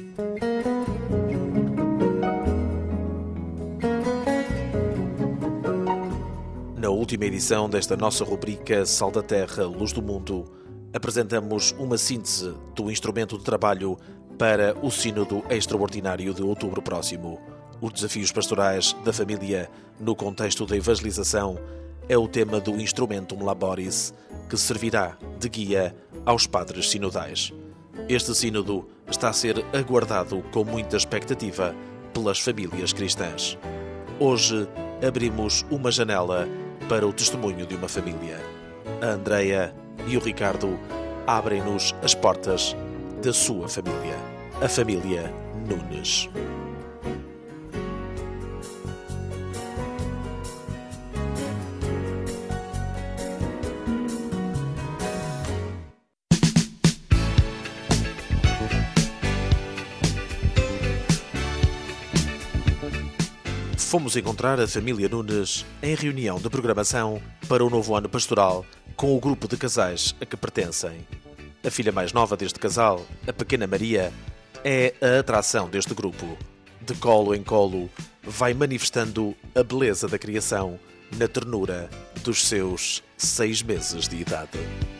Na última edição desta nossa rubrica Sal da Terra, Luz do Mundo, apresentamos uma síntese do instrumento de trabalho para o Sínodo Extraordinário de outubro próximo. Os desafios pastorais da família no contexto da evangelização é o tema do Instrumentum Laboris, que servirá de guia aos padres sinodais. Este sínodo está a ser aguardado com muita expectativa pelas famílias cristãs. Hoje abrimos uma janela para o testemunho de uma família. A Andreia e o Ricardo abrem-nos as portas da sua família, a família Nunes. Fomos encontrar a família Nunes em reunião de programação para o novo ano pastoral com o grupo de casais a que pertencem. A filha mais nova deste casal, a pequena Maria, é a atração deste grupo. De colo em colo, vai manifestando a beleza da criação na ternura dos seus 6 meses de idade.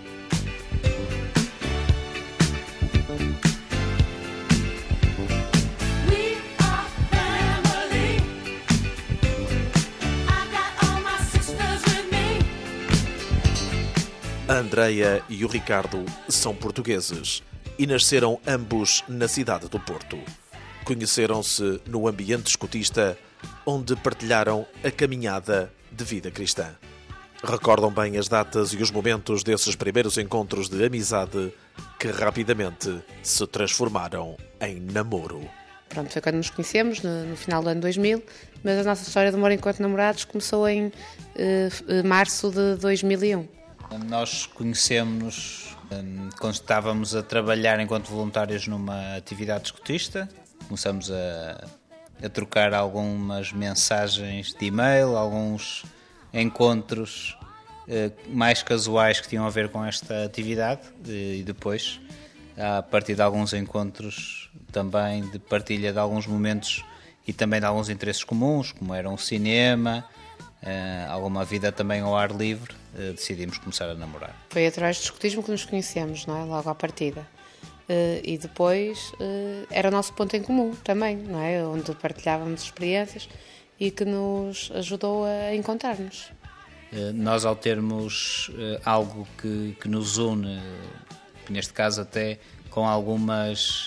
A Andreia e o Ricardo são portugueses e nasceram ambos na cidade do Porto. Conheceram-se no ambiente escotista, onde partilharam a caminhada de vida cristã. Recordam bem as datas e os momentos desses primeiros encontros de amizade que rapidamente se transformaram em namoro. Pronto, foi quando nos conhecemos, no final do ano 2000, mas a nossa história de amor enquanto namorados começou em março de 2001. Nós conhecemos-nos quando estávamos a trabalhar enquanto voluntários numa atividade escotista. Começamos a trocar algumas mensagens de e-mail, alguns encontros mais casuais que tinham a ver com esta atividade e depois, a partir de alguns encontros também de partilha de alguns momentos e também de alguns interesses comuns, como eram o cinema, alguma vida também ao ar livre, decidimos começar a namorar. Foi através do escotismo que nos conhecemos, não é? Logo à partida. E depois era o nosso ponto em comum também, não é? Onde partilhávamos experiências e que nos ajudou a encontrar-nos. Nós, ao termos algo que nos une, neste caso até com alguns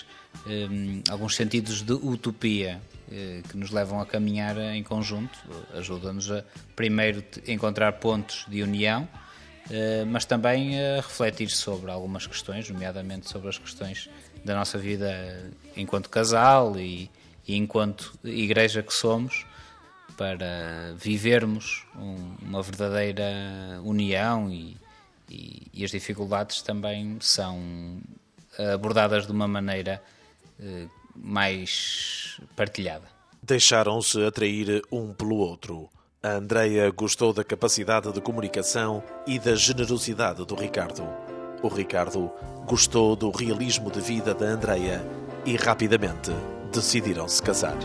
sentidos de utopia, que nos levam a caminhar em conjunto, ajuda-nos a primeiro encontrar pontos de união, mas também a refletir sobre algumas questões, nomeadamente sobre as questões da nossa vida enquanto casal e enquanto igreja que somos, para vivermos uma verdadeira união e as dificuldades também são abordadas de uma maneira mais partilhada. Deixaram-se atrair um pelo outro. A Andreia gostou da capacidade de comunicação e da generosidade do Ricardo. O Ricardo gostou do realismo de vida da Andreia e rapidamente decidiram se casar.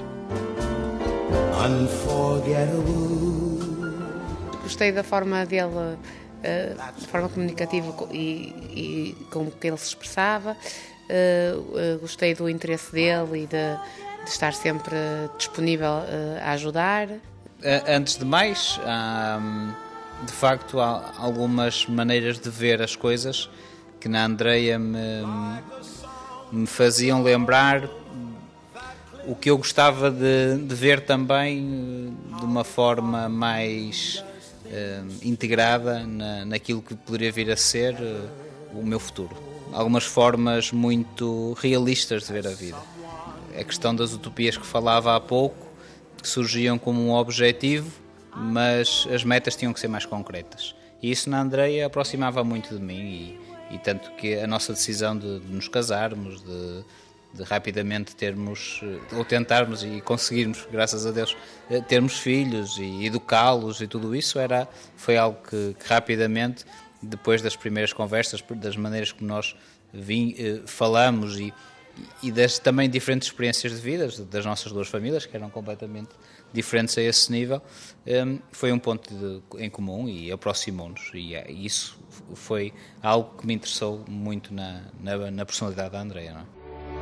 Gostei da forma dele, de forma comunicativa e como que ele se expressava. Gostei do interesse dele e de estar sempre disponível a ajudar. Antes de mais, de facto, há algumas maneiras de ver as coisas que na Andreia me faziam lembrar o que eu gostava de ver também de uma forma mais integrada naquilo que poderia vir a ser o meu futuro. Algumas formas muito realistas de ver a vida. A questão das utopias que falava há pouco, que surgiam como um objetivo, mas as metas tinham que ser mais concretas. E isso na Andreia aproximava muito de mim e tanto que a nossa decisão de nos casarmos, de rapidamente termos, ou tentarmos e conseguirmos, graças a Deus, termos filhos e educá-los e tudo isso foi algo que rapidamente, depois das primeiras conversas, das maneiras como nós falamos e das também diferentes experiências de vida das nossas duas famílias, que eram completamente diferentes a esse nível, foi um ponto em comum e aproximou-nos, e isso foi algo que me interessou muito na personalidade da Andreia, não é?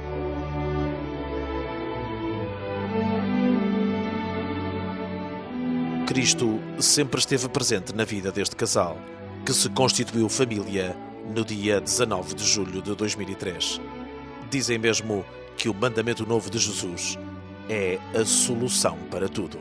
Cristo sempre esteve presente na vida deste casal, que se constituiu família no dia 19 de julho de 2003. Dizem mesmo que o mandamento novo de Jesus é a solução para tudo.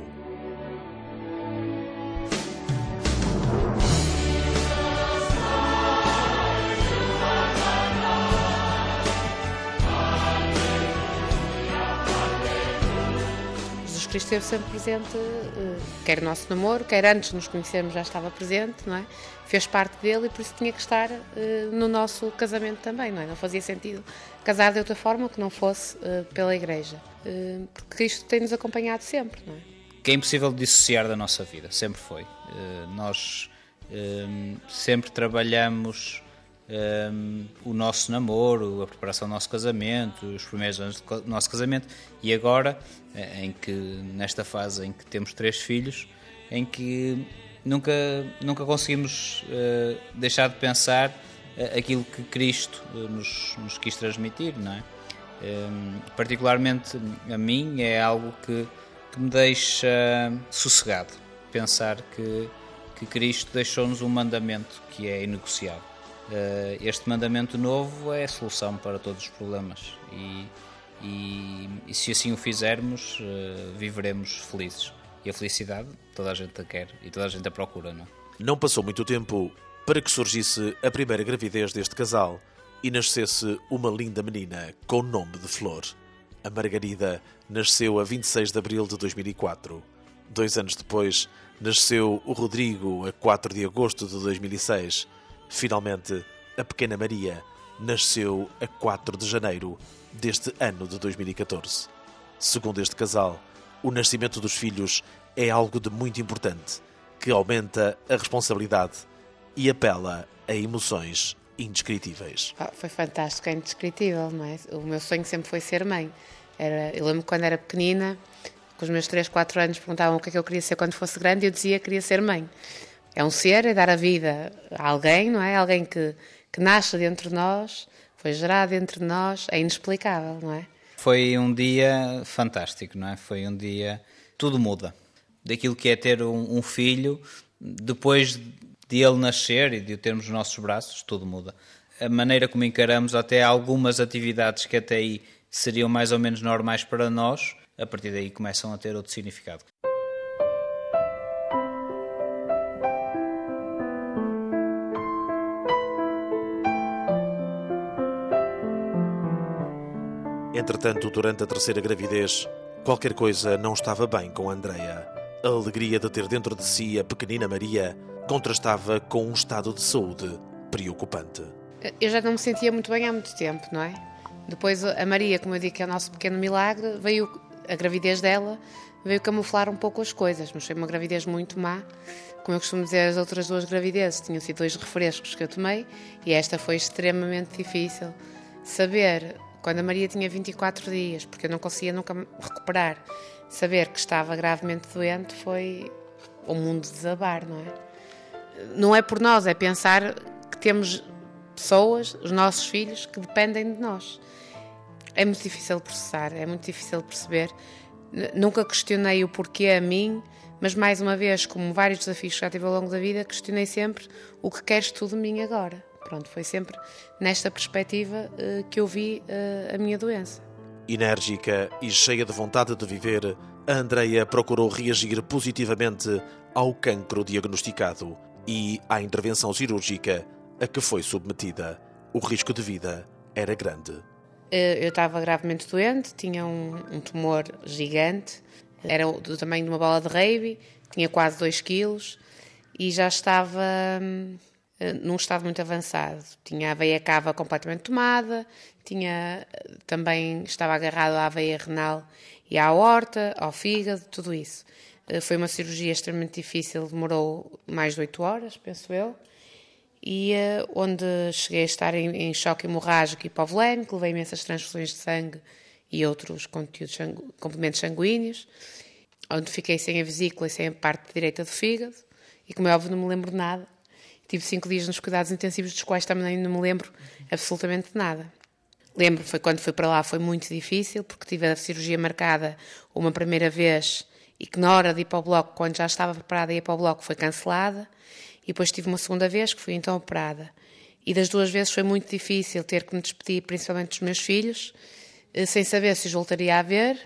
Jesus Cristo esteve sempre presente, quer no nosso namoro, quer antes de nos conhecermos já estava presente, não é? Fez parte dele e por isso tinha que estar no nosso casamento também, não é? Não fazia sentido casar de outra forma que não fosse pela Igreja, porque Cristo tem-nos acompanhado sempre, não é? Que é impossível dissociar da nossa vida, sempre foi. Nós sempre trabalhamos o nosso namoro, a preparação do nosso casamento, os primeiros anos do nosso casamento, e agora, nesta fase em que temos 3 filhos, em que nunca conseguimos deixar de pensar aquilo que Cristo nos quis transmitir, não é? Particularmente a mim é algo que me deixa sossegado, pensar que Cristo deixou-nos um mandamento que é inegociável. Este mandamento novo é a solução para todos os problemas e se assim o fizermos, viveremos felizes. E a felicidade toda a gente a quer e toda a gente a procura, não é? Não passou muito tempo para que surgisse a primeira gravidez deste casal e nascesse uma linda menina com o nome de Flor. A Margarida nasceu a 26 de abril de 2004. 2 anos depois, nasceu o Rodrigo a 4 de agosto de 2006. Finalmente, a pequena Maria nasceu a 4 de janeiro deste ano de 2014. Segundo este casal, o nascimento dos filhos é algo de muito importante, que aumenta a responsabilidade e apela a emoções indescritíveis. Foi fantástico, é indescritível, não é? O meu sonho sempre foi ser mãe. Eu lembro quando era pequenina, com os meus 3, 4 anos, perguntavam o que é que eu queria ser quando fosse grande e eu dizia que queria ser mãe. É um ser, é dar a vida a alguém, não é? Alguém que nasce dentro de nós, foi gerado dentro de nós, é inexplicável, não é? Foi um dia fantástico, não é? Foi um dia... Tudo muda. Daquilo que é ter um filho, depois de ele nascer e de o termos nos nossos braços, tudo muda. A maneira como encaramos até algumas atividades que até aí seriam mais ou menos normais para nós, a partir daí começam a ter outro significado. Entretanto, durante a terceira gravidez, qualquer coisa não estava bem com Andreia. A alegria de ter dentro de si a pequenina Maria contrastava com um estado de saúde preocupante. Eu já não me sentia muito bem há muito tempo, não é? Depois a Maria, como eu digo que é o nosso pequeno milagre, a gravidez dela veio camuflar um pouco as coisas, mas foi uma gravidez muito má. Como eu costumo dizer, as outras 2 gravidezes tinham sido 2 refrescos que eu tomei e esta foi extremamente difícil. Saber, quando a Maria tinha 24 dias, porque eu não conseguia nunca me recuperar, saber que estava gravemente doente foi o mundo desabar, não é? Não é por nós, é pensar que temos pessoas, os nossos filhos, que dependem de nós. É muito difícil de processar, é muito difícil de perceber. Nunca questionei o porquê a mim, mas mais uma vez, como vários desafios que já tive ao longo da vida, questionei sempre o que queres tu de mim agora. Pronto, foi sempre nesta perspectiva que eu vi a minha doença. Enérgica e cheia de vontade de viver, a Andreia procurou reagir positivamente ao cancro diagnosticado e à intervenção cirúrgica a que foi submetida. O risco de vida era grande. Eu estava gravemente doente, tinha um tumor gigante, era do tamanho de uma bola de rugby, tinha quase 2 quilos e já estava num estado muito avançado. Tinha a veia cava completamente tomada, também estava agarrado à veia renal e à aorta, ao fígado, tudo isso. Foi uma cirurgia extremamente difícil, demorou mais de 8 horas, penso eu. e onde cheguei a estar em choque hemorrágico hipovolémico, levei imensas transfusões de sangue e outros complementos sanguíneos, onde fiquei sem a vesícula e sem a parte direita do fígado, e como é óbvio não me lembro de nada. Tive 5 dias nos cuidados intensivos, dos quais também não me lembro absolutamente de nada. Lembro, foi quando fui para lá, foi muito difícil, porque tive a cirurgia marcada uma primeira vez e que na hora de ir para o bloco, quando já estava preparada a ir para o bloco, foi cancelada. E depois tive uma segunda vez, que fui então operada. E das 2 vezes foi muito difícil ter que me despedir, principalmente dos meus filhos, sem saber se os voltaria a ver,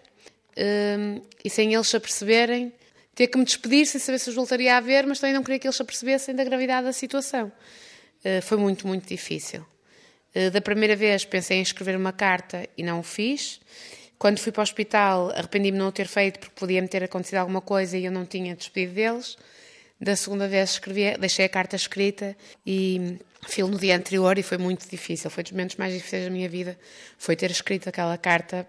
e sem eles se aperceberem, ter que me despedir sem saber se os voltaria a ver, mas também não queria que eles se apercebessem da gravidade da situação. Foi muito, muito difícil. Da primeira vez pensei em escrever uma carta e não o fiz. Quando fui para o hospital arrependi-me de não o ter feito porque podia-me ter acontecido alguma coisa e eu não tinha despedido deles. Da segunda vez deixei a carta escrita e fui no dia anterior e foi muito difícil. Foi dos momentos mais difíceis da minha vida, foi ter escrito aquela carta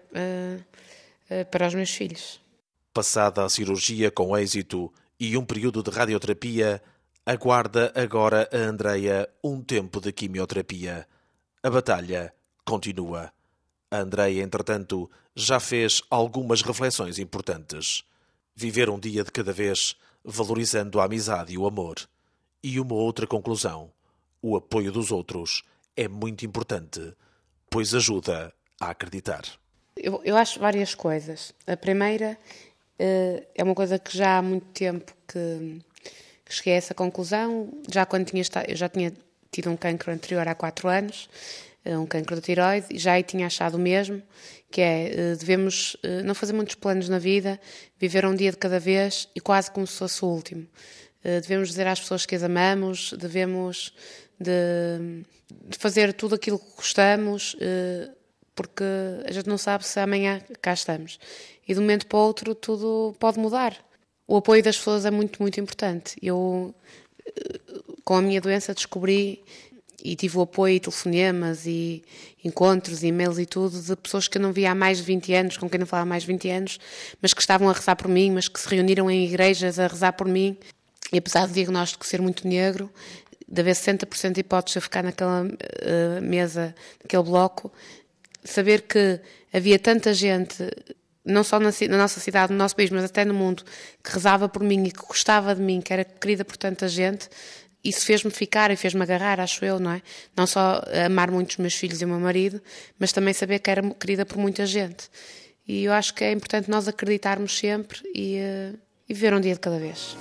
para os meus filhos. Passada a cirurgia com êxito e um período de radioterapia, aguarda agora a Andreia um tempo de quimioterapia. A batalha continua. A Andreia, entretanto, já fez algumas reflexões importantes. Viver um dia de cada vez, valorizando a amizade e o amor. E uma outra conclusão: o apoio dos outros é muito importante, pois ajuda a acreditar. Eu acho várias coisas. A primeira é uma coisa que já há muito tempo que cheguei a essa conclusão. Eu já tinha tido um cancro anterior há 4 anos, um cancro da tireoide, e já aí tinha achado o mesmo, que é, devemos não fazer muitos planos na vida, viver um dia de cada vez e quase como se fosse o último. Devemos dizer às pessoas que as amamos, devemos de fazer tudo aquilo que gostamos, porque a gente não sabe se amanhã cá estamos. E de um momento para o outro tudo pode mudar. O apoio das pessoas é muito, muito importante. Eu, com a minha doença, descobri e tive o apoio, telefonemas e encontros, e-mails e tudo, de pessoas que eu não via há mais de 20 anos, com quem não falava há mais de 20 anos, mas que estavam a rezar por mim, mas que se reuniram em igrejas a rezar por mim. E apesar do diagnóstico ser muito negro, de haver 60% de hipóteses de eu ficar naquela mesa, naquele bloco, saber que havia tanta gente, não só na nossa cidade, no nosso país, mas até no mundo, que rezava por mim e que gostava de mim, que era querida por tanta gente, isso fez-me ficar e fez-me agarrar, acho eu, não é? Não só amar muito os meus filhos e o meu marido, mas também saber que era querida por muita gente. E eu acho que é importante nós acreditarmos sempre e viver um dia de cada vez.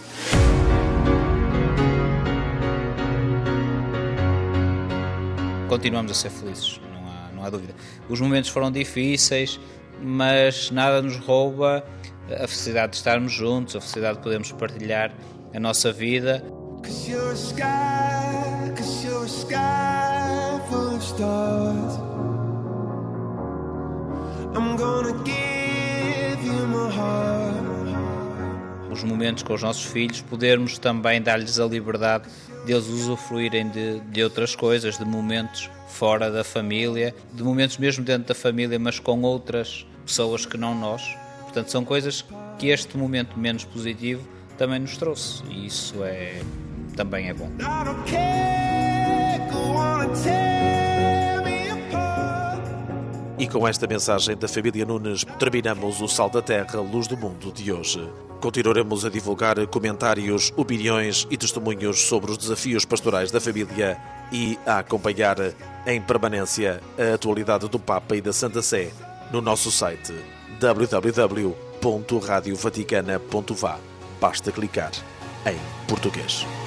Continuamos a ser felizes, não há dúvida. Os momentos foram difíceis, mas nada nos rouba a felicidade de estarmos juntos, a felicidade de podermos partilhar a nossa vida. Os momentos com os nossos filhos, podermos também dar-lhes a liberdade de eles usufruírem de outras coisas, de momentos fora da família, de momentos mesmo dentro da família, mas com outras pessoas que não nós. Portanto, são coisas que este momento menos positivo também nos trouxe, e isso também é bom. E com esta mensagem da família Nunes terminamos o Sal da Terra, Luz do Mundo de hoje. Continuaremos a divulgar comentários, opiniões e testemunhos sobre os desafios pastorais da família e a acompanhar em permanência a atualidade do Papa e da Santa Sé no nosso site www.radiovaticana.va. Basta clicar em português.